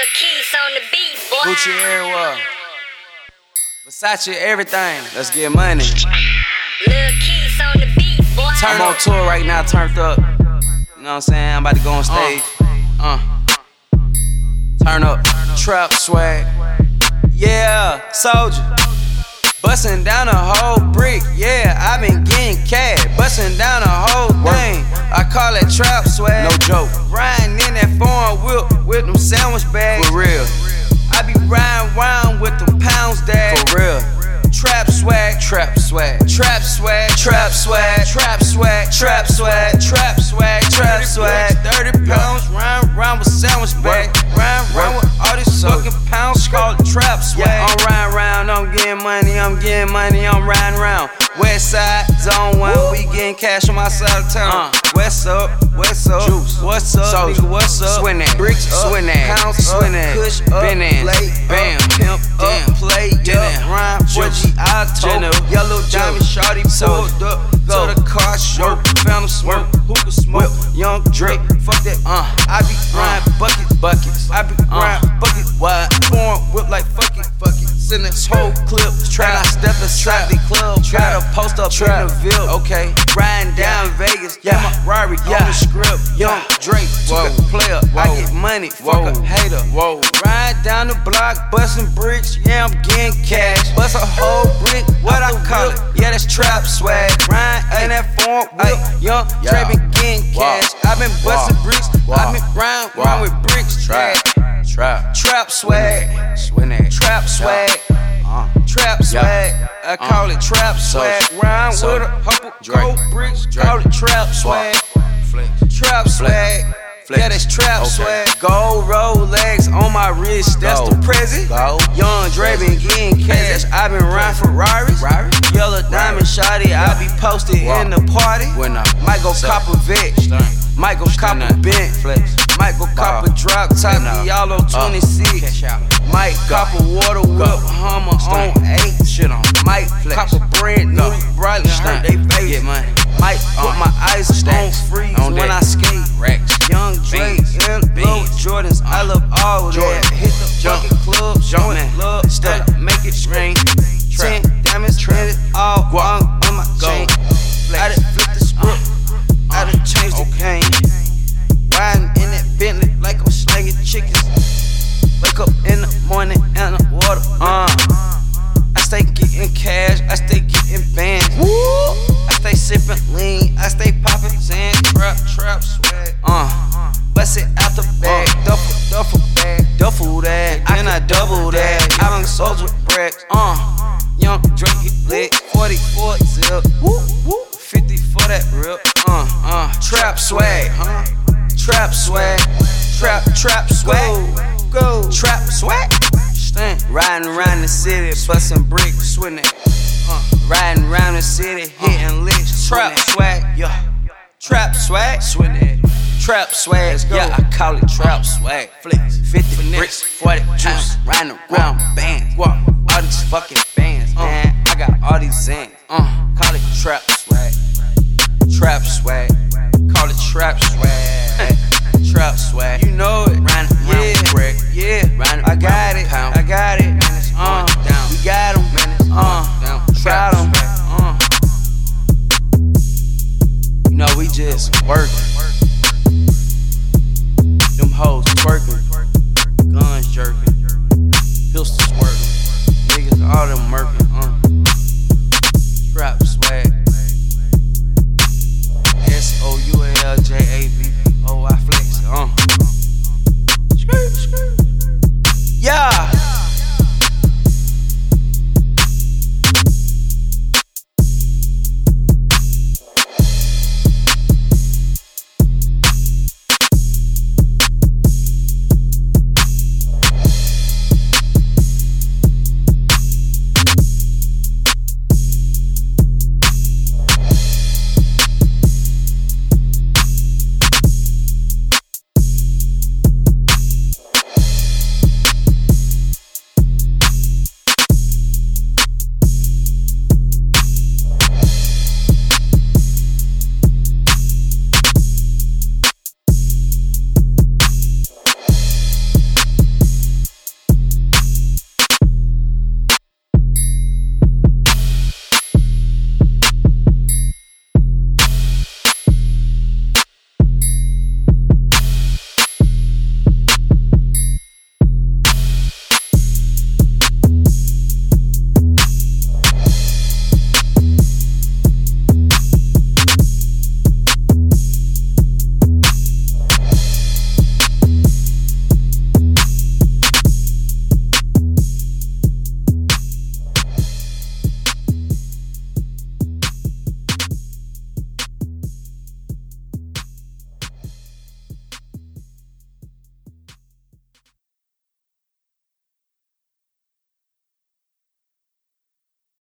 Keys on the beat, boy. Gucci everywhere. Versace everything. Let's get money. Lil Keys on the beat, boy. I'm on tour right now, turned up. You know what I'm saying? I'm about to go on stage. Turn up, trap swag. Yeah, soldier. Bustin' down a whole brick, yeah, I been getting cash. Bustin' down a whole thing, I call it trap swag. No joke. Riding in that foreign whip with them sandwich bags. For real. I be riding round with them pounds, dad. For real. Trap swag, trap swag, trap swag, trap swag, trap swag, trap swag, trap swag, trap swag. 30 pounds, round with sandwich bag. Round with all these fucking pounds, call it trap swag. Yeah, I'm riding round, I'm getting money, I'm riding round. West side, zone 1, we getting cash on my side of town. What's up, juice, what's up, soldier, nigga, what's up? Swin that, bricks, swin that, pounds, swin that, kush up, play, bam, pimp, damn, play, yeah, rhyme, 4G, I told, yellow diamond, shawty, pulled up, go to the car, show, found him smoke, hookah smoke, young Drake, fuck that, I be grinding buckets, I be grinding buckets, wide, foreign whip like fuck it, send this whole clip, try to step inside the club, try to post up in the Ville, okay, riding down Vegas, yeah, my Rari, on the script, young Drake, took a player, I get money, fuck a hater, ride down the block, bustin' bricks, yeah, I'm getting cash, bust a whole brick, what I call it, yeah, that's trap swag, ride in that foreign whip, young Drake been getting cash, I been bustin' bricks, I been riding with bricks, trap swag, trap swag, trap swag, I call it trap swag, rhyme with a couple gold bricks, call it trap swag, trap swag, yeah, that's trap swag. Gold Rolex on my wrist, that's the present. Young Dre been getting cash, I been riding Ferraris. Yellow diamond shawty, I be posted in the party. Might go cop a vet, might go cop a bent, might go cop a drop top, Yellow 26. Might cop a water whip, Hummer on 8. Might cop a brand new Bradley, hurt they face. Might put my ice on freeze when I skate. Young Drake and low Jordans, I love all that. Hit the fucking club, showing love, step, make it rain. 10 diamonds, it all on my chain. I done flipped the script, I done changed the game. Riding in that Bentley like I'm slanging chickens. Wake up in the morning and the water, I stay getting cash, I stay getting bands. I stay sipping lean, I stay popping sand. Trap swag, bust it out the bag. Duffel that, and I double that. I done sold with bricks, young Drake get lit, 44 zip, 50 for that rip, trap swag, trap swag, trap swag, go, trap swag. Riding around the city, bustin' bricks, swing it. Riding around the city, hitting licks, trap swag, yeah. Trap swag, swing it. Trap swag, yeah, I call it trap swag. Flicks, 50 bricks, 40 pounds, riding around, bam.